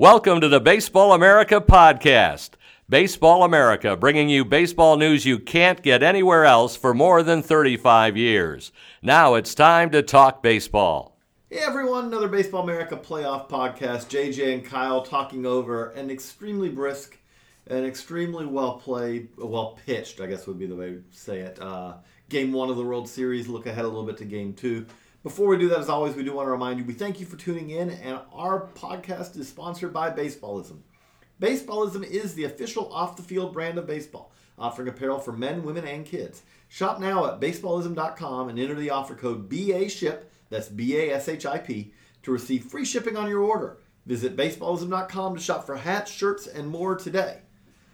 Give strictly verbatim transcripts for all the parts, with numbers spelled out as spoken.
Welcome to the Baseball America podcast. Baseball America, bringing you baseball news you can't get anywhere else for more than thirty-five years. Now it's time to talk baseball. Hey everyone, another Baseball America playoff podcast. J J and Kyle talking over an extremely brisk and extremely well played, well pitched, I guess would be the way to say it. Uh, game one of the World Series, look ahead a little bit to game two. Before we do that, as always, we do want to remind you, we thank you for tuning in, and our podcast is sponsored by Baseballism. Baseballism is the official off-the-field brand of baseball, offering apparel for men, women, and kids. Shop now at baseballism dot com and enter the offer code B A S H I P, that's B A S H I P, to receive free shipping on your order. Visit baseballism dot com to shop for hats, shirts, and more today.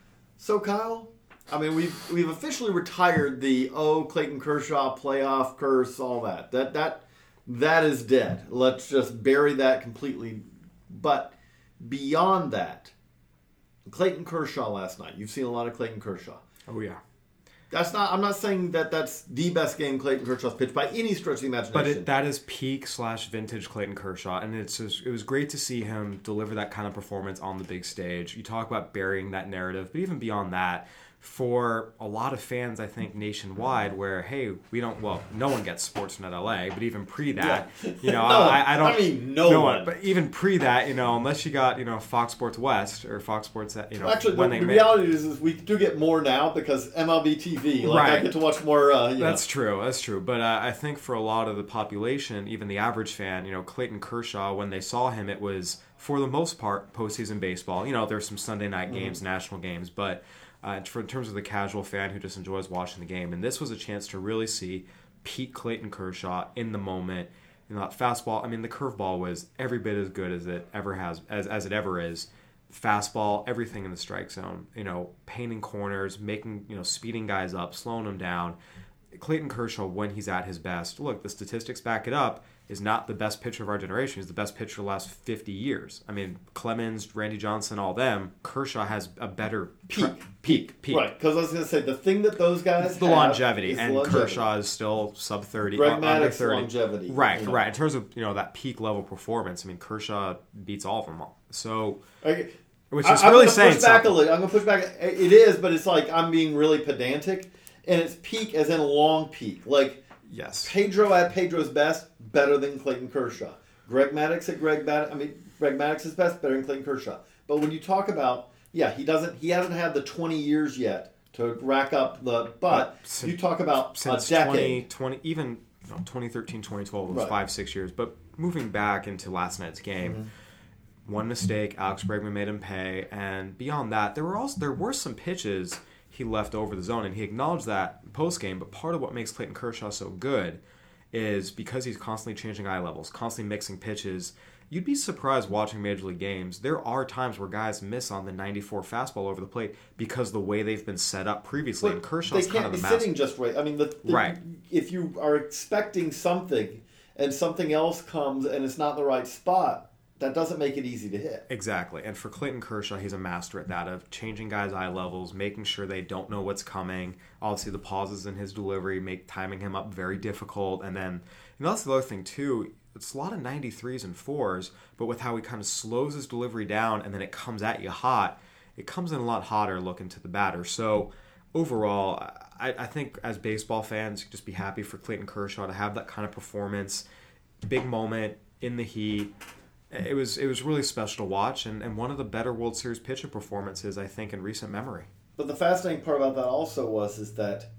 So, Kyle, I mean, we've we've officially retired the, oh, Clayton Kershaw playoff curse, all that. That that that is dead. Let's just bury that completely. But beyond that, Clayton Kershaw last night. You've seen a lot of Clayton Kershaw. Oh, yeah. That's not. I'm not saying that that's the best game Clayton Kershaw's pitched by any stretch of the imagination. But it, that is peak slash vintage Clayton Kershaw, and it's just, it was great to see him deliver that kind of performance on the big stage. You talk about burying that narrative, but even beyond that, for a lot of fans, I think nationwide, where hey, we don't. Well, no one gets Sportsnet L A, but even pre that, yeah. you know, no, I, I don't. I mean, no, no one. But even pre that, you know, unless you got you know Fox Sports West or Fox Sports, you know, well, actually, when the, they the made, reality is, is we do get more now because M L B T V. Like right. I get to watch more. Uh, you That's know. true. That's true. But uh, I think for a lot of the population, even the average fan, you know, Clayton Kershaw, when they saw him, it was for the most part postseason baseball. You know, there's some Sunday night games, mm-hmm. national games, but. Uh, for, in terms of the casual fan who just enjoys watching the game. And this was a chance to really see peak Clayton Kershaw in the moment. You know, that fastball, I mean, the curveball was every bit as good as it ever has, as, as it ever is. Fastball, everything in the strike zone. You know, painting corners, making, you know, speeding guys up, slowing them down. Clayton Kershaw, when he's at his best, look, the statistics back it up, is not the best pitcher of our generation. He's the best pitcher of the last fifty years. I mean, Clemens, Randy Johnson, all them. Kershaw has a better peak. Tra- peak. Peak. Right, because I was going to say, the thing that those guys it's the have longevity. is And the longevity. Kershaw is still sub thirty. Greg under Maddux thirty. longevity. Right, you know. right. In terms of, you know, that peak level performance, I mean, Kershaw beats all of them all. So, okay. which is I, really I'm saying push back something. a little. I'm going to push back. It is, but it's like I'm being really pedantic. And it's peak as in a long peak. Like, yes. Pedro at Pedro's best, better than Clayton Kershaw. Greg Maddux at Greg Maddux, I mean, Greg Maddox's best, better than Clayton Kershaw. But when you talk about, yeah, he doesn't, he hasn't had the twenty years yet to rack up the, but since, you talk about since a decade. twenty twenty, even you know, twenty thirteen, twenty twelve was right. five, six years. But moving back into last night's game, mm-hmm. one mistake, Alex Bregman made him pay, and beyond that, there were also there were some pitches he left over the zone, and he acknowledged that post game. But part of what makes Clayton Kershaw so good is because he's constantly changing eye levels, constantly mixing pitches. You'd be surprised watching Major League games. There are times where guys miss on the ninety-four fastball over the plate because the way they've been set up previously. But and Kershaw's they kind can't of be the master. sitting just right. I mean, the, the, right. if you are expecting something and something else comes and it's not in the right spot, that doesn't make it easy to hit. Exactly. And for Clayton Kershaw, he's a master at that, of changing guys' eye levels, making sure they don't know what's coming. Obviously, the pauses in his delivery make timing him up very difficult. And then, you know, that's the other thing, too. It's a lot of ninety-threes and fours, but with how he kind of slows his delivery down and then it comes at you hot, it comes in a lot hotter looking to the batter. So, overall, I, I think as baseball fans, you just be happy for Clayton Kershaw to have that kind of performance. Big moment in the heat. It was it was really special to watch, and, and one of the better World Series pitcher performances, I think, in recent memory. But the fascinating part about that also was is that,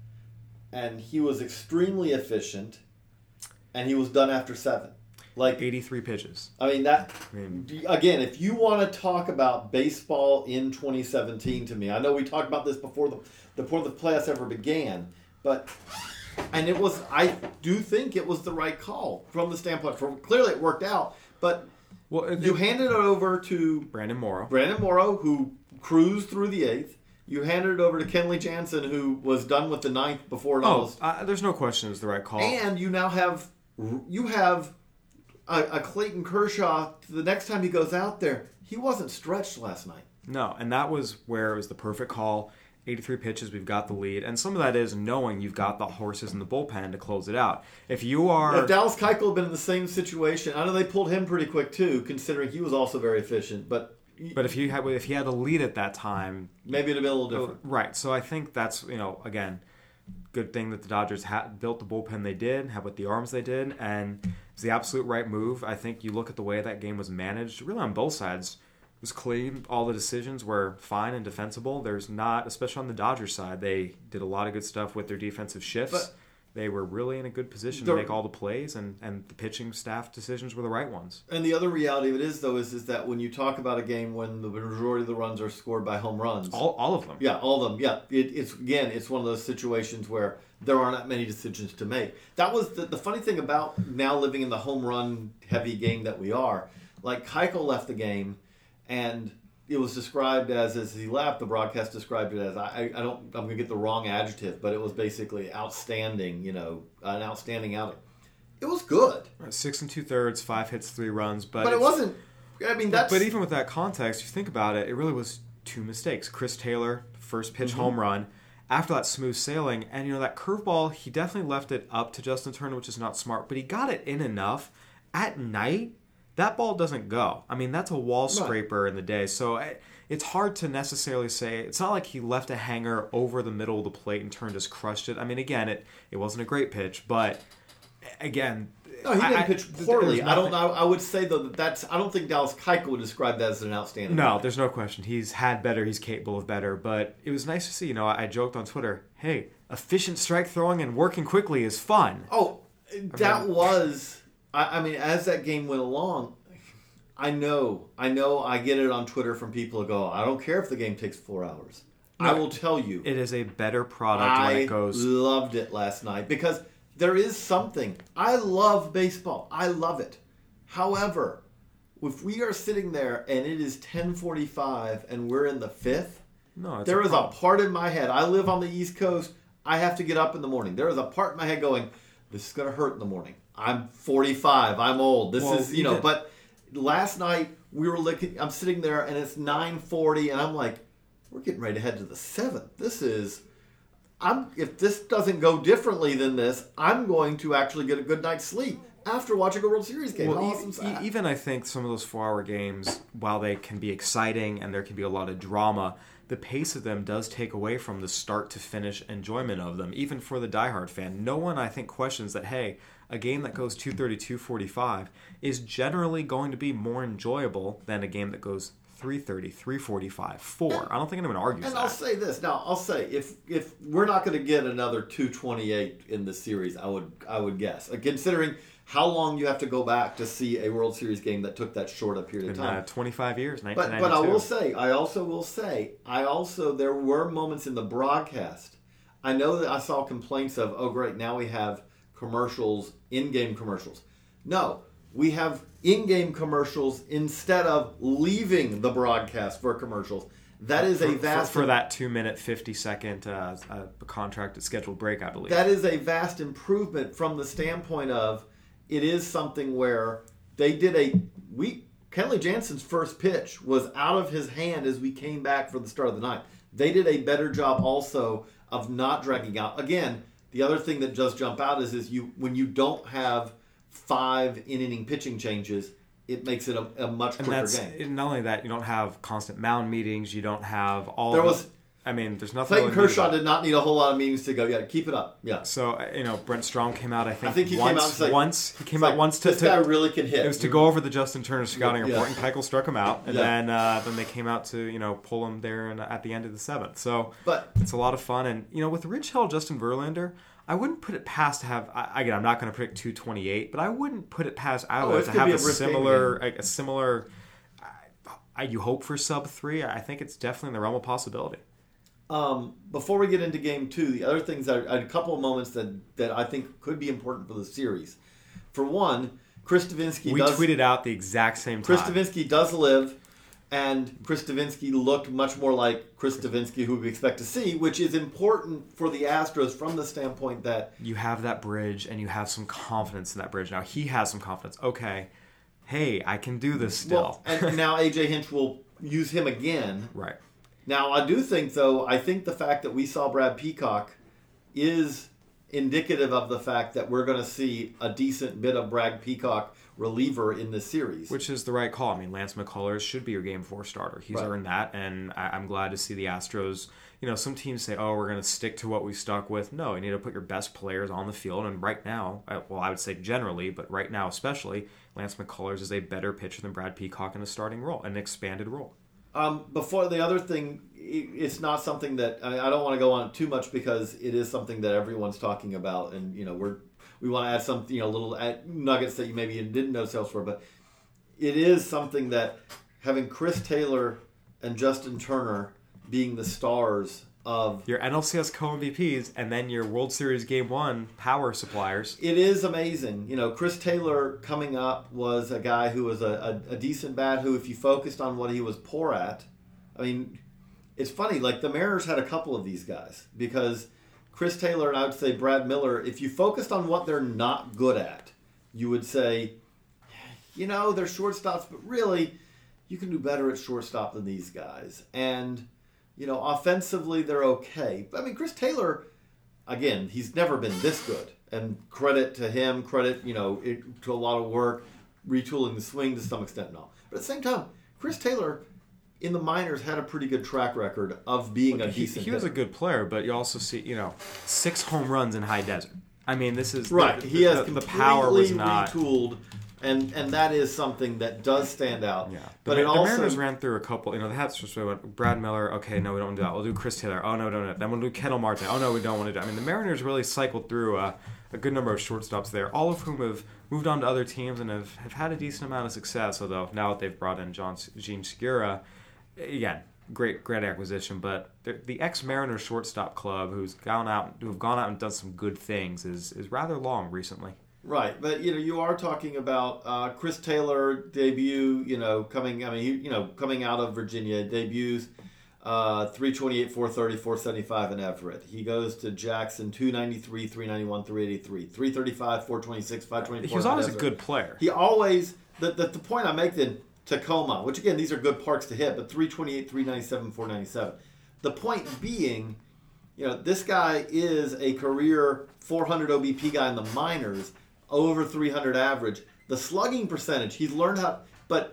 and he was extremely efficient, and he was done after seven. Like eighty-three pitches. I mean, that, I mean, again, if you want to talk about baseball in twenty seventeen to me, I know we talked about this before the before the playoffs ever began, but... And it was, I do think it was the right call from the standpoint. From, clearly it worked out, but well, it, you it, handed it over to Brandon Morrow. Brandon Morrow, who cruised through the eighth. You handed it over to Kenley Jansen, who was done with the ninth before it oh, almost. Uh, there's no question it was the right call. And you now have you have a, a Clayton Kershaw. The next time he goes out there, he wasn't stretched last night. No, and that was where it was the perfect call. eighty-three pitches, we've got the lead. And some of that is knowing you've got the horses in the bullpen to close it out. If you are... If Dallas Keuchel had been in the same situation, I know they pulled him pretty quick too, considering he was also very efficient. But But if he had if he had a lead at that time, maybe it'd have been a little different. Right. So I think that's, you know, again, good thing that the Dodgers had built the bullpen they did, have with the arms they did, and it's the absolute right move. I think you look at the way that game was managed, really on both sides, it was clean. All the decisions were fine and defensible. There's not, especially on the Dodgers side, they did a lot of good stuff with their defensive shifts. But they were really in a good position to make all the plays, and, and the pitching staff decisions were the right ones. And the other reality of it is, though, is, is that when you talk about a game when the majority of the runs are scored by home runs. All all of them. Yeah, all of them. Yeah. It, it's, again, it's one of those situations where there are not many decisions to make. That was the, the funny thing about now living in the home run heavy game that we are. Like, Keuchel left the game, and it was described as, as he left, the broadcast described it as, I, I don't, I'm going to get the wrong adjective, but it was basically outstanding, you know, an outstanding outing. It was good. Six and two thirds, five hits, three runs, but but it wasn't. I mean, that's. But even with that context, you think about it, it really was two mistakes. Chris Taylor, first pitch Mm-hmm. home run. After that, smooth sailing, and you know that curveball, he definitely left it up to Justin Turner, which is not smart, but he got it in enough. At night, that ball doesn't go. I mean, that's a wall scraper right. in the day. So I, it's hard to necessarily say. It's not like he left a hanger over the middle of the plate and Turner just crushed it. I mean, again, it, it wasn't a great pitch, but again, no, he didn't I, pitch poorly. I don't know. I would say though that that's. I don't think Dallas Keuchel would describe that as an outstanding. No, play. There's no question. He's had better. He's capable of better. But it was nice to see. You know, I joked on Twitter. Hey, efficient strike throwing and working quickly is fun. Oh, that I mean, was. I, I mean, as that game went along, I know, I know, I get it on Twitter from people who go, I don't care if the game takes four hours. No, I will tell you, it is a better product I when it goes. I loved it last night because. There is something. I love baseball. I love it. However, if we are sitting there and it is ten forty-five and we're in the fifth, no, there a is a part in my head. I live on the East Coast. I have to get up in the morning. There is a part in my head going, this is going to hurt in the morning. I'm forty-five. I'm old. This well, is, you know, did. But last night we were looking, I'm sitting there and it's nine forty and I'm like, we're getting ready to head to the seventh. This is... I'm, if this doesn't go differently than this, I'm going to actually get a good night's sleep after watching a World Series game. Well, How e- awesome is that? Even I think some of those four-hour games, while they can be exciting and there can be a lot of drama, the pace of them does take away from the start-to-finish enjoyment of them, even for the diehard fan. No one, I think, questions that, hey, a game that goes two thirty, two forty-five is generally going to be more enjoyable than a game that goes three thirty, three forty-five, four. I don't think anyone argues and that. And I'll say this. Now, I'll say, if if we're not going to get another two twenty-eight in the series, I would I would guess. Uh, considering how long you have to go back to see a World Series game that took that short a period of time. Uh, twenty-five years, nineteen ninety-two. But, but I will say, I also will say, I also, there were moments in the broadcast. I know that I saw complaints of, oh, great, now we have commercials, in-game commercials. No. We have in-game commercials instead of leaving the broadcast for commercials. That is for, a vast... For, for that two-minute, fifty-second uh, uh, contracted scheduled break, I believe. That is a vast improvement from the standpoint of it is something where they did a... we Kenley Jansen's first pitch was out of his hand as we came back for the start of the ninth. They did a better job also of not dragging out. Again, the other thing that does jump out is, is you when you don't have... five in-inning pitching changes, it makes it a, a much quicker and that's, game. Not only that, you don't have constant mound meetings. You don't have all. There of was. The, I mean, there's nothing. Clayton Kershaw did not need a whole lot of meetings to go. Yeah, keep it up. Yeah. So you know, Brent Strom came out. I think. I think he once, came out and said, once. He came out like, once to. This to, guy really can hit. It was to go over the Justin Turner scouting yeah. report, and Keuchel struck him out, and yeah. then uh, then they came out to you know pull him there and at the end of the seventh. So, but it's a lot of fun, and you know, with Rich Hill, Justin Verlander. I wouldn't put it past to have. I, again, I'm not going to predict two twenty-eight, but I wouldn't put it past either oh, to have a, a similar, a, a similar. I, you hope for sub three. I think it's definitely in the realm of possibility. Um, before we get into game two, the other things are a couple of moments that, that I think could be important for the series. For one, Chris Stavinsky. We does, tweeted out the exact same time. Chris Stavinsky does live. And Chris Stavinsky looked much more like Chris Stavinsky, who we expect to see, which is important for the Astros from the standpoint that... You have that bridge, and you have some confidence in that bridge. Now, he has some confidence. Okay, hey, I can do this still. Well, and now A J Hinch will use him again. Right. Now, I do think, though, I think the fact that we saw Brad Peacock is indicative of the fact that we're going to see a decent bit of Brad Peacock reliever in this series. Which is the right call. I mean, Lance McCullers should be your game four starter. He's right. earned that, and I, I'm glad to see the Astros. You know, some teams say, oh, we're going to stick to what we stuck with. No, you need to put your best players on the field, and right now, well, I would say generally, but right now especially, Lance McCullers is a better pitcher than Brad Peacock in a starting role, an expanded role. Um, before the other thing, it's not something that I, I don't want to go on too much because it is something that everyone's talking about, and you know we're we want to add some you know little add nuggets that you maybe didn't know elsewhere, but it is something that having Chris Taylor and Justin Turner being the stars of your N L C S co-M V Ps and then your World Series Game One power suppliers. It is amazing. You know, Chris Taylor coming up was a guy who was a, a, a decent bat who, if you focused on what he was poor at, I mean, it's funny, like the Mariners had a couple of these guys because Chris Taylor and I would say Brad Miller, if you focused on what they're not good at, you would say, you know, they're shortstops, but really, you can do better at shortstop than these guys. And you know, offensively, they're okay. I mean, Chris Taylor, again, he's never been this good. And credit to him, credit, you know, it, to a lot of work, retooling the swing to some extent and all. But at the same time, Chris Taylor in the minors had a pretty good track record of being Look, a he, decent He was hitter. a good player, but you also see, you know, six home runs in high desert. I mean, this is... Right. The, he has the, completely the power was not... retooled. And and that is something that does stand out. Yeah, but the, it the also Mariners ran through a couple. You know, they had just went Brad Miller. Okay, no, we don't do that. We'll do Chris Taylor. Oh no, we don't do that. Then we'll do Ketel Marte. Oh no, we don't want to do. I mean, the Mariners really cycled through a, a good number of shortstops there, all of whom have moved on to other teams and have, have had a decent amount of success. Although now that they've brought in John Gene Segura, again, great great acquisition. But the, the ex-Mariners shortstop club, who's gone out who have gone out and done some good things, is is rather long recently. Right, but you know you are talking about uh, Chris Taylor debut. You know, coming. I mean, he, you know, coming out of Virginia, debuts uh, three twenty-eight, four thirty, four seventy-five in Everett. He goes to Jackson, two ninety-three, three ninety-one, three eighty-three, three thirty-five, four twenty-six, five twenty-four. He was always a good player. He always the, the the point I make then Tacoma, which again these are good parks to hit, but three twenty-eight, three ninety-seven, four ninety-seven. The point being, you know, this guy is a career four hundred O B P guy in the minors. Over three hundred average. The slugging percentage, he's learned how... But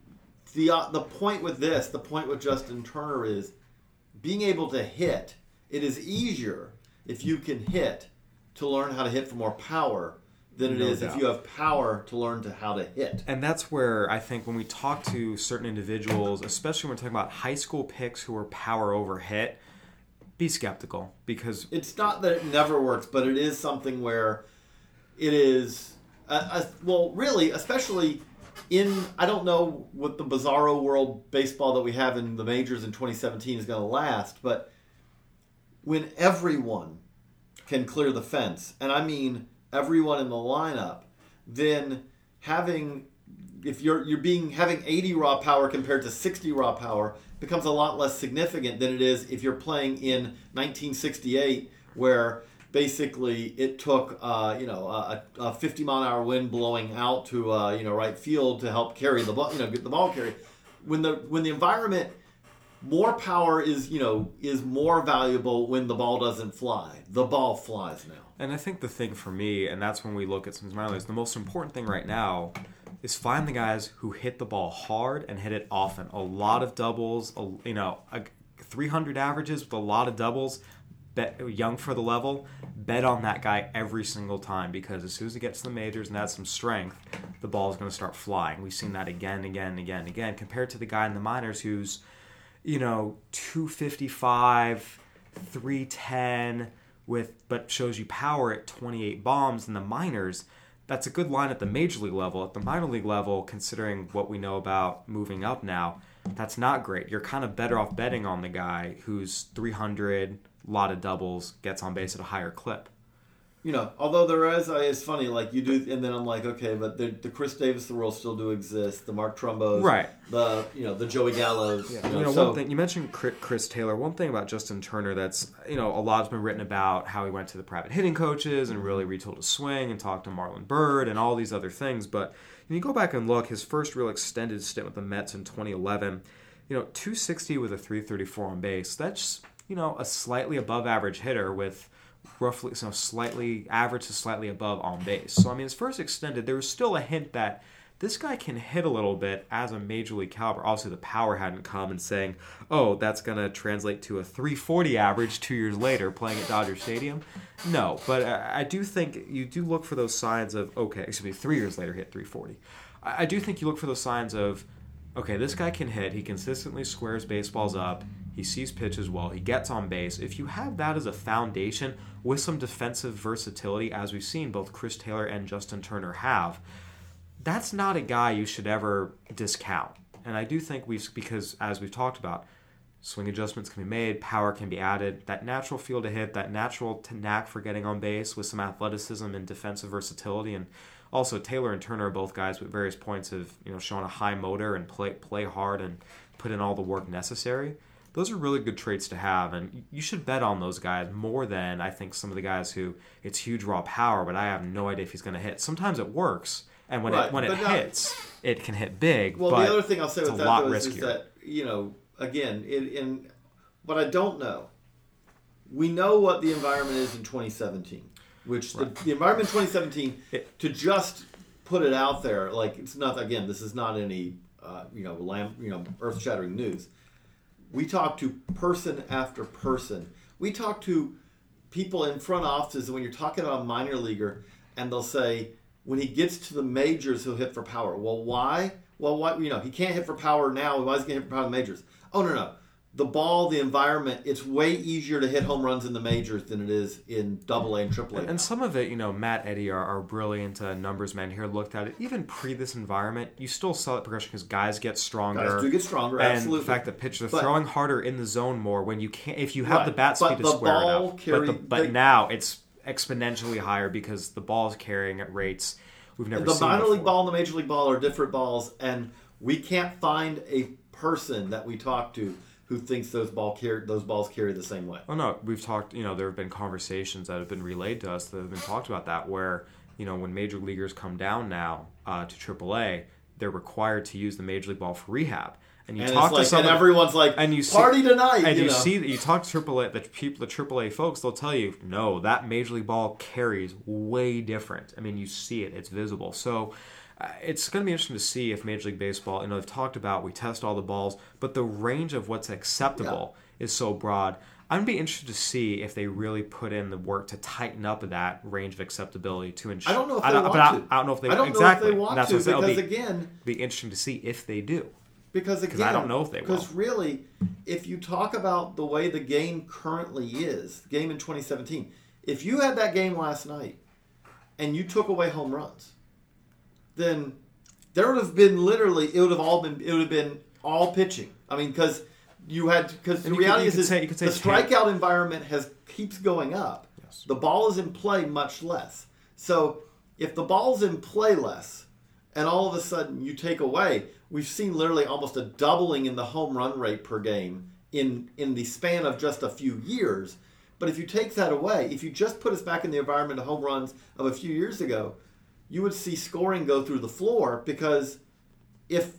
the uh, the point with this, the point with Justin Turner is being able to hit. It is easier if you can hit to learn how to hit for more power than it No is doubt. if you have power to learn to how to hit. And that's where I think when we talk to certain individuals, especially when we're talking about high school picks who are power over hit, be skeptical because... It's not that it never works, but it is something where... It is, uh, uh, well, really, especially in, I don't know what the bizarro world baseball that we have in the majors in twenty seventeen is going to last, but when everyone can clear the fence, and I mean everyone in the lineup, then having, if you're you're being having eighty raw power compared to sixty raw power becomes a lot less significant than it is if you're playing in nineteen sixty-eight where basically it took uh, you know a, a fifty mile an hour wind blowing out to uh, you know right field to help carry the ball, you know, get the ball carried. When the when the environment, more power is you know is more valuable when the ball doesn't fly. The ball flies now. And I think the thing for me, and that's when we look at some minor leagues, the most important thing right now is find the guys who hit the ball hard and hit it often. A lot of doubles, a, you know, a, three hundred averages with a lot of doubles. Bet, young for the level, bet on that guy every single time because as soon as he gets to the majors and has some strength, the ball is going to start flying. We've seen that again, again, again, again, compared to the guy in the minors who's, you know, two fifty-five, three ten, with but shows you power at twenty-eight bombs in the minors. That's a good line at the major league level. At the minor league level, considering what we know about moving up now, that's not great. You're kind of better off betting on the guy who's three hundred, a lot of doubles, gets on base at a higher clip. You know, although there is, uh, it's funny, like you do, and then I'm like, okay, but the, the Chris Davis of the world still do exist, the Mark Trumbos, right? The you know the Joey Gallos. Yeah. You know, you know so, one thing you mentioned Chris Taylor. One thing about Justin Turner that's you know a lot's been written about how he went to the private hitting coaches and really retooled his swing and talked to Marlon Byrd and all these other things. But when you go back and look, his first real extended stint with the Mets in twenty eleven, you know, two sixty with a three thirty-four on base. That's you know a slightly above average hitter with roughly, so slightly average to slightly above on base. So I mean, his first extended, there was still a hint that this guy can hit a little bit as a major league caliber. Obviously, the power hadn't come and saying, oh, that's going to translate to a three forty average two years later playing at Dodger Stadium. No, but I do think you do look for those signs of, okay, excuse me, three years later hit three forty. I do think you look for those signs of, okay, this guy can hit. He consistently squares baseballs up. He sees pitches well. He gets on base. If you have that as a foundation with some defensive versatility, as we've seen both Chris Taylor and Justin Turner have, that's not a guy you should ever discount. And I do think we've, because as we've talked about, swing adjustments can be made, power can be added, that natural feel to hit, that natural knack for getting on base with some athleticism and defensive versatility. And also Taylor and Turner are both guys with various points of, you know, showing a high motor and play play hard and put in all the work necessary. Those are really good traits to have, and you should bet on those guys more than, I think, some of the guys who it's huge raw power, but I have no idea if he's going to hit. Sometimes it works. And when right, it when it hits, not, it can hit big. Well, but the other thing I'll say with that though, is, is riskier. that, you know, again, in, in what I don't know, we know what the environment is in twenty seventeen, which right. the, the environment in twenty seventeen, it, to just put it out there, like it's not, again, this is not any, uh, you know, lamp, you know, earth-shattering news. We talk to person after person. We talk to people in front offices when you're talking about a minor leaguer, and they'll say, when he gets to the majors, he'll hit for power. Well, why? Well, why? You know, he can't hit for power now. Why is he going to hit for power in the majors? Oh, no, no. The ball, the environment, it's way easier to hit home runs in the majors than it is in double A and triple A. And, and some of it, you know, Matt Eddy, our, our brilliant uh, numbers man here, looked at it. Even pre this environment, you still saw that progression because guys get stronger. Guys do get stronger, and absolutely. And the fact that pitchers are but, throwing harder in the zone more when you can't, if you have right, the bat speed to the square it up. Carry, but the, but the, now it's exponentially higher because the ball is carrying at rates we've never the seen minor before. league ball and the major league ball are different balls, and we can't find a person that we talk to who thinks those ball carry, those balls carry the same way. Oh no, we've talked. You know, there have been conversations that have been relayed to us that have been talked about that, where you know when major leaguers come down now uh, to triple A, they're required to use the major league ball for rehab. And you and talk it's like, to somebody, and everyone's like, and you party see, tonight. And you, you, know? see that you talk to triple A, the people, the triple A folks, they'll tell you, no, that major league ball carries way different. I mean, you see it; it's visible. So. Uh, it's going to be interesting to see if Major League Baseball, you know, they've talked about, we test all the balls, but the range of what's acceptable yeah. is so broad. I'm going to be interested to see if they really put in the work to tighten up that range of acceptability to ensure. I don't know if they I don't, want but to. I, I don't know if they I don't exactly. know if they want That's to what because, be, again... be interesting to see if they do. Because, again... I don't know if they will. Because, really, if you talk about the way the game currently is, the game in twenty seventeen, if you had that game last night and you took away home runs, then... there would have been literally, it would have all been, it would have been all pitching. I mean, because you had, because the reality could, is, say, is the strikeout environment has keeps going up. Yes. The ball is in play much less. So if the ball's in play less, and all of a sudden you take away, we've seen literally almost a doubling in the home run rate per game in in the span of just a few years. But if you take that away, if you just put us back in the environment of home runs of a few years ago, you would see scoring go through the floor, because if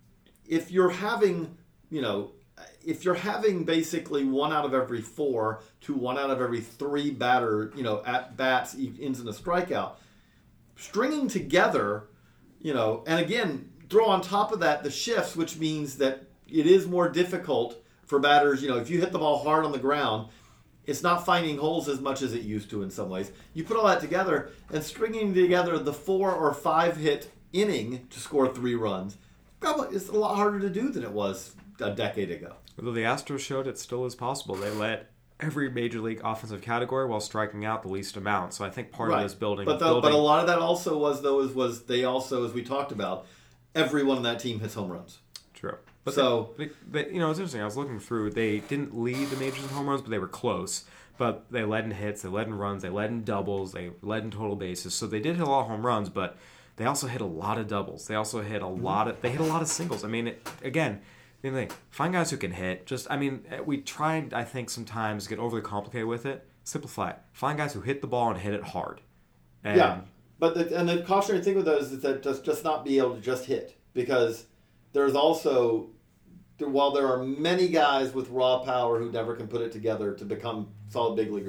if you're having, you know, if you're having basically one out of every four to one out of every three batter, you know, at bats ends in a strikeout, stringing together, you know, and again, throw on top of that the shifts, which means that it is more difficult for batters, you know, if you hit the ball hard on the ground, it's not finding holes as much as it used to in some ways. You put all that together, and stringing together the four or five hit inning to score three runs, it's a lot harder to do than it was a decade ago. Although the Astros showed it still is possible. They let every major league offensive category while striking out the least amount. So I think part right. of this building, but, the, building... but a lot of that also was though was they also, as we talked about, everyone on that team hits home runs. True. But so they, they, you know, it's interesting. I was looking through. They didn't lead the majors in home runs, but they were close. But they led in hits, they led in runs, they led in doubles, they led in total bases. So they did hit a lot of home runs, but they also hit a lot of doubles. They also hit a lot of. They hit a lot of singles. I mean, it, again, the thing, find guys who can hit. Just, I mean, we try and I think sometimes get overly complicated with it. Simplify it. Find guys who hit the ball and hit it hard. And yeah, but the, and the cautionary thing with those is that just just not be able to just hit, because there's also. While there are many guys with raw power who never can put it together to become solid big leaguers,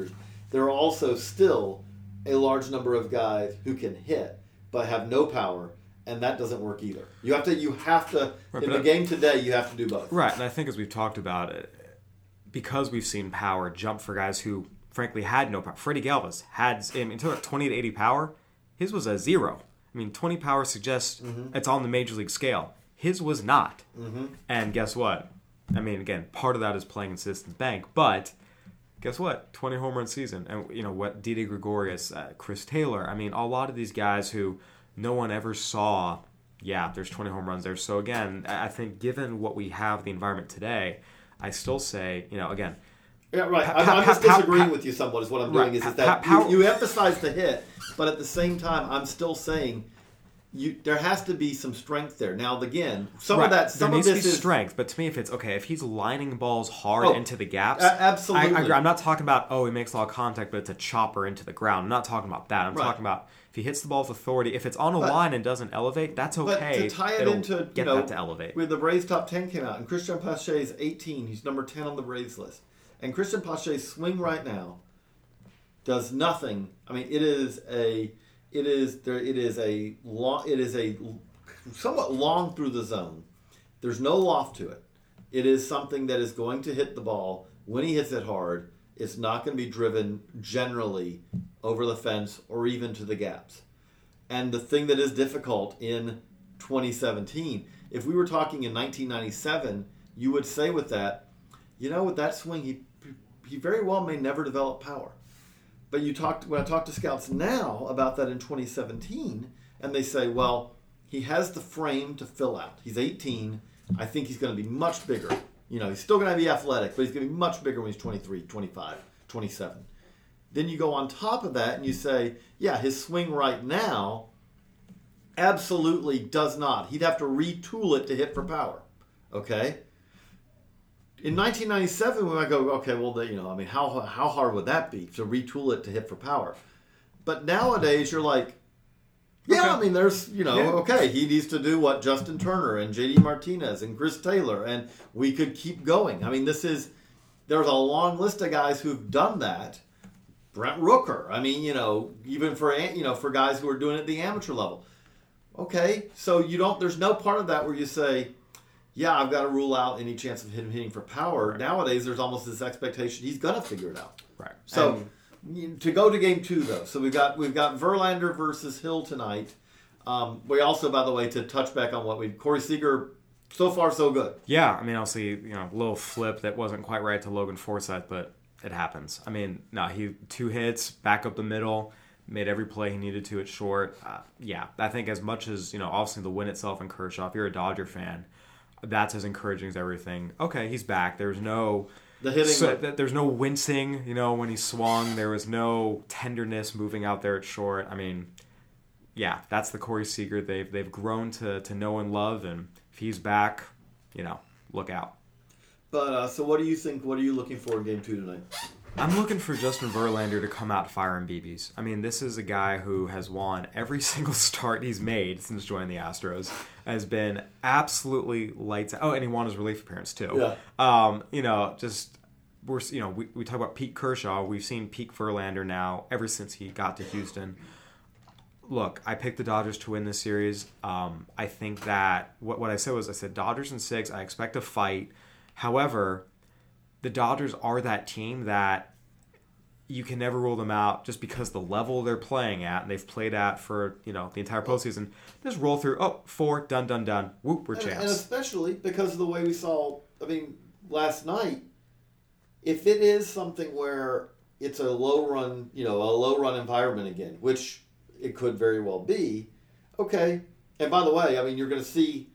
there are also still a large number of guys who can hit but have no power, and that doesn't work either. You have to, you have to, right, in the I, game today, you have to do both. Right, and I think as we've talked about it, because we've seen power jump for guys who, frankly, had no power. Freddie Galvis had, I mean, until twenty to eighty power, his was a zero. I mean, twenty power suggests mm-hmm. it's on the major league scale. His was not. Mm-hmm. And guess what? I mean, again, part of that is playing in Citizens Bank, but guess what? twenty home run season. And, you know, what Didi Gregorius, uh, Chris Taylor, I mean, a lot of these guys who no one ever saw, yeah, there's twenty home runs there. So, again, I think given what we have, the environment today, I still say, you know, again, yeah, right. I'm, I'm just disagreeing with you somewhat. Is what I'm doing right. is, is that you, you emphasize the hit, but at the same time, I'm still saying you there has to be some strength there. Now, again, some right. of that, some there of needs this to be is strength. But to me, if it's okay, if he's lining balls hard oh, into the gaps, a- absolutely. I, I, I'm not talking about oh, he makes a lot of contact, but it's a chopper into the ground. I'm not talking about that. I'm right. talking about if he hits the ball with authority. If it's on a but, line and doesn't elevate, that's okay. But to tie it It'll into get you know, that to elevate. When the Braves top ten came out, and Christian Pache is eighteen. He's number ten on the Braves list. And Christian Pache's swing right now does nothing. I mean, it is a, it is there. It is a long. It is a somewhat long through the zone. There's no loft to it. It is something that is going to hit the ball when he hits it hard. It's not going to be driven generally over the fence or even to the gaps. And the thing that is difficult in twenty seventeen, if we were talking in nineteen ninety-seven, you would say with that, you know, with that swing, he he very well may never develop power. But you talked when I talk to scouts now about that in twenty seventeen, and they say, well, he has the frame to fill out. He's eighteen. I think he's going to be much bigger. You know, he's still going to be athletic, but he's going to be much bigger when he's twenty-three, twenty-five, twenty-seven. Then you go on top of that and you say, yeah, his swing right now absolutely does not. He'd have to retool it to hit for power. Okay? In nineteen ninety-seven, we might go, okay, well, the, you know, I mean, how how hard would that be to retool it to hit for power? But nowadays, you're like, yeah, okay. I mean, there's, you know, yeah. okay, he needs to do what Justin Turner and J D Martinez and Chris Taylor, and we could keep going. I mean, this is, there's a long list of guys who've done that. Brent Rooker, I mean, you know, even for, you know, for guys who are doing it at the amateur level. Okay, so you don't, there's no part of that where you say, yeah, I've got to rule out any chance of him hitting for power. Right. Nowadays, there's almost this expectation he's going to figure it out. Right. So and, to go to game two, though, so we've got we've got Verlander versus Hill tonight. Um, we also, by the way, to touch back on what we Corey Seager, so far so good. Yeah, I mean, I'll see, you know, a little flip that wasn't quite right to Logan Forsythe, but it happens. I mean, no, he two hits, back up the middle, made every play he needed to at short. Uh, yeah, I think as much as, you know, obviously the win itself in Kershaw, if you're a Dodger fan, that's as encouraging as everything. Okay, he's back. There's no the hitting. So, th- there's no wincing, you know, when he swung. There was no tenderness moving out there at short. I mean, yeah, that's the Corey Seager they've they've grown to to know and love. And if he's back, you know, look out. But uh, so, what do you think? What are you looking for in game two tonight? I'm looking for Justin Verlander to come out firing B Bs. I mean, this is a guy who has won every single start he's made since joining the Astros. Has been absolutely lights out. Oh, and he won his relief appearance too. Yeah. Um, you know, just we're you know we, we talk about peak Kershaw. We've seen peak Verlander now ever since he got to Houston. Look, I picked the Dodgers to win this series. Um, I think that what what I said was I said Dodgers in six. I expect a fight. However, the Dodgers are that team that you can never rule them out just because the level they're playing at and they've played at for, you know, the entire postseason. Just roll through, oh, four, done, done, done. Whoop, we're and, champs. And especially because of the way we saw, I mean, last night, if it is something where it's a low run, you know, a low run environment again, which it could very well be, okay. And by the way, I mean, you're going to see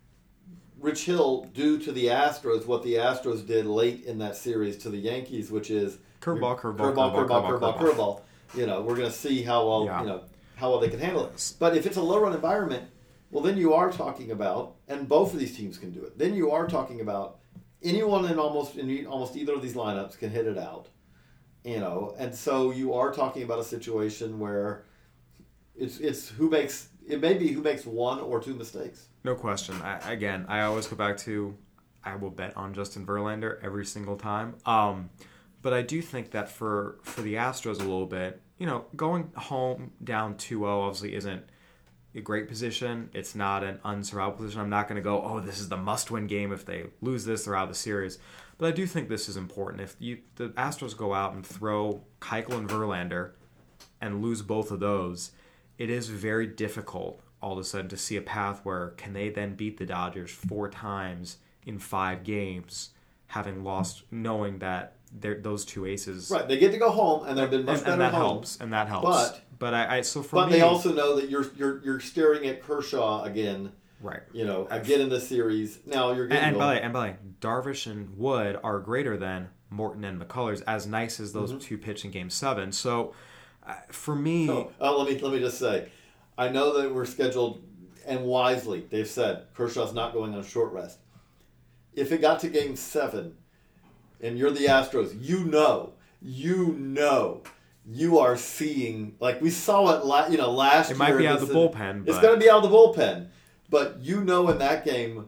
Rich Hill do to the Astros what the Astros did late in that series to the Yankees, which is curveball, curveball, curveball, curveball, curveball, curveball. You know, we're going to see how well yeah. you know how well they can handle it. But if it's a low-run environment, well, then you are talking about, and both of these teams can do it. Then you are talking about anyone in almost in almost either of these lineups can hit it out. You know, and so you are talking about a situation where it's it's who makes it may be who makes one or two mistakes. No question. I, again, I always go back to I will bet on Justin Verlander every single time. Um, But I do think that for, for the Astros a little bit, you know, going home down two oh obviously isn't a great position. It's not an unsurvivable position. I'm not going to go, oh, this is the must-win game. If they lose this, they're out of the series. But I do think this is important. If you, the Astros go out and throw Keuchel and Verlander and lose both of those, it is very difficult all of a sudden to see a path where can they then beat the Dodgers four times in five games, having lost, knowing that those two aces. Right, they get to go home, and they've been much and, better and that home. helps, and that helps. But, but I, I so for but me, they also know that you're you're you're staring at Kershaw again. Right. You know, again in the series. Now you're getting. And, and by the way, and by the way, Darvish and Wood are greater than Morton and McCullers, as nice as those mm-hmm. two pitched in Game Seven. So, uh, for me, oh, oh, let me let me just say, I know that we're scheduled, and wisely they've said Kershaw's not going on short rest. If it got to Game Seven, and you're the Astros, you know, you know, you are seeing, like we saw it, la- you know, last year. It might be out of the bullpen. It's but... going to be out of the bullpen, but you know, in that game,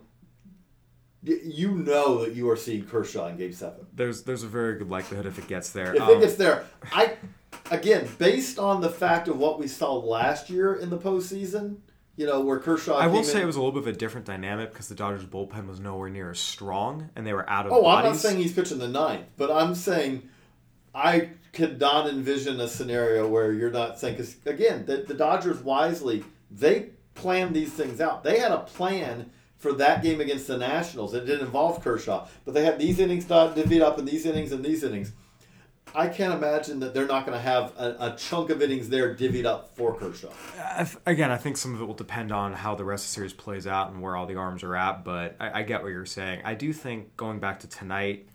you know that you are seeing Kershaw in Game Seven. There's there's a very good likelihood if it gets there. If um, it gets there, I again based on the fact of what we saw last year in the postseason. You know, where Kershaw I will came say in. it was a little bit of a different dynamic because the Dodgers bullpen was nowhere near as strong, and they were out of Oh, bodies. I'm not saying he's pitching the ninth, but I'm saying I could not envision a scenario where you're not saying, because again, the, the Dodgers wisely, they planned these things out. They had a plan for that game against the Nationals. It didn't involve Kershaw, but they had these innings divvied up in these innings and these innings. I can't imagine that they're not going to have a, a chunk of innings there divvied up for Kershaw. Uh, again, I think some of it will depend on how the rest of the series plays out and where all the arms are at, but I, I get what you're saying. I do think, going back to tonight,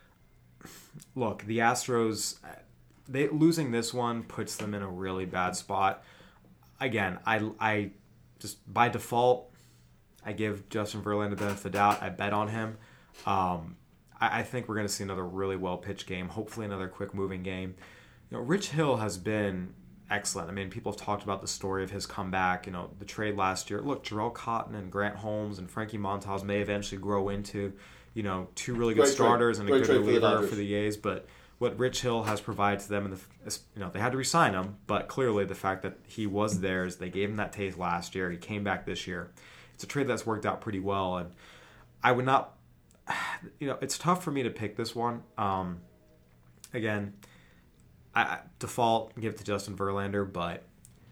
look, the Astros, they losing this one puts them in a really bad spot. Again, I, I just, by default, I give Justin Verlander the benefit of the doubt. I bet on him. Um, I think we're going to see another really well-pitched game, hopefully another quick-moving game. You know, Rich Hill has been excellent. I mean, people have talked about the story of his comeback, you know, the trade last year. Look, Jarrell Cotton and Grant Holmes and Frankie Montas may eventually grow into, you know, two really good Great starters trade. and a Great good trade for the reliever for Dodgers. the A's. But what Rich Hill has provided to them, in the, you know, they had to re-sign him, but clearly the fact that he was theirs, they gave him that taste last year. He came back this year. It's a trade that's worked out pretty well, and I would not... You know, it's tough for me to pick this one. Um, again, I, I default give it to Justin Verlander, but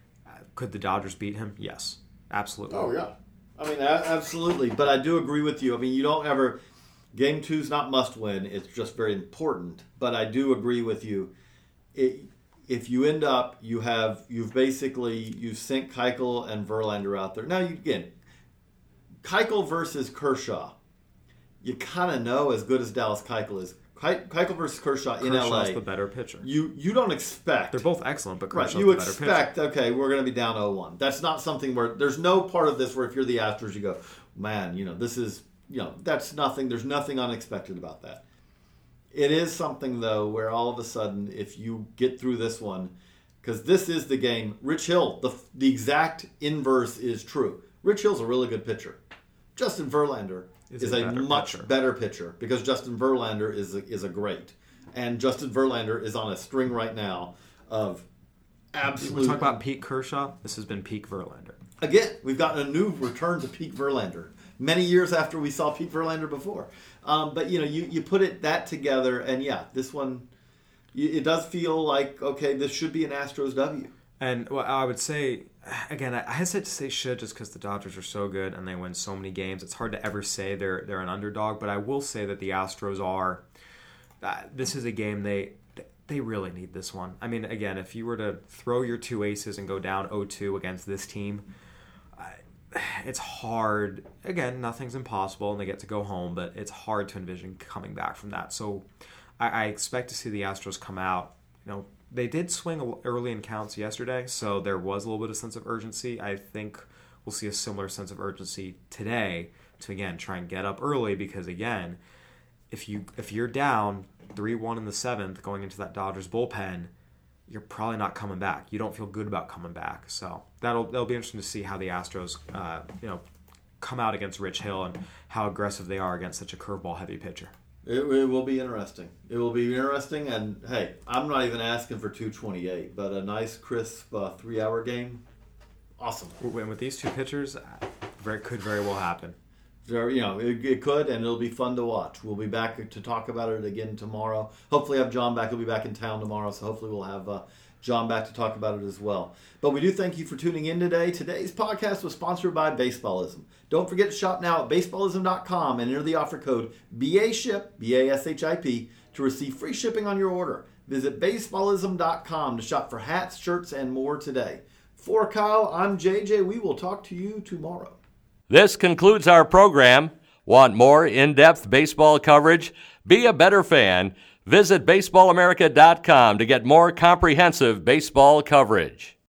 could the Dodgers beat him? Yes, absolutely. Oh yeah, I mean a- absolutely. But I do agree with you. I mean, you don't ever. Game two's not must win. It's just very important. But I do agree with you. It, if you end up, you have you've basically you sent Keuchel and Verlander out there. Now you, again, Keuchel versus Kershaw. You kind of know, as good as Dallas Keuchel is, Keuchel versus Kershaw in Kershaw's L A. the better pitcher. You you don't expect. They're both excellent, but Kershaw's right, you the better expect, pitcher. okay, we're going to be down oh one. That's not something where, there's no part of this where if you're the Astros, you go, man, you know, this is, you know, that's nothing, there's nothing unexpected about that. It is something, though, where all of a sudden, if you get through this one, because this is the game, Rich Hill, the the exact inverse is true. Rich Hill's a really good pitcher. Justin Verlander is, is a, a much pitcher. better pitcher because Justin Verlander is a, is a great. And Justin Verlander is on a string right now of absolute... We talk about peak Kershaw. This has been peak Verlander. Again, we've gotten a new return to peak Verlander. Many years after we saw peak Verlander before. Um, but, you know, you, you put it that together, and yeah, this one, it does feel like, okay, this should be an Astros W. And well, I would say, again, I hesitate to say should just because the Dodgers are so good and they win so many games. It's hard to ever say they're they're an underdog, but I will say that the Astros are. Uh, this is a game they they really need this one. I mean, again, if you were to throw your two aces and go down oh two against this team, uh, it's hard. Again, nothing's impossible and they get to go home, but it's hard to envision coming back from that. So I, I expect to see the Astros come out, you know. They did swing early in counts yesterday, so there was a little bit of sense of urgency. I think we'll see a similar sense of urgency today to, again, try and get up early because, again, if, you, if you're down three one in the seventh going into that Dodgers bullpen, you're probably not coming back. You don't feel good about coming back. So that'll, that'll be interesting to see how the Astros uh, you know, come out against Rich Hill and how aggressive they are against such a curveball-heavy pitcher. It, it will be interesting. It will be interesting, and hey, I'm not even asking for two twenty-eight, but a nice, crisp uh, three-hour game, awesome. And with these two pitchers, very could very well happen. There, you know, it, it could, and it'll be fun to watch. We'll be back to talk about it again tomorrow. Hopefully, have John back. He'll be back in town tomorrow, so hopefully, we'll have uh, John back to talk about it as well. But we do thank you for tuning in today. Today's podcast was sponsored by Baseballism. Don't forget to shop now at baseballism dot com and enter the offer code B A S H I P, B A S H I P, to receive free shipping on your order. Visit baseballism dot com to shop for hats, shirts, and more today. For Kyle, I'm J J. We will talk to you tomorrow. This concludes our program. Want more in-depth baseball coverage? Be a better fan. Visit baseball america dot com to get more comprehensive baseball coverage.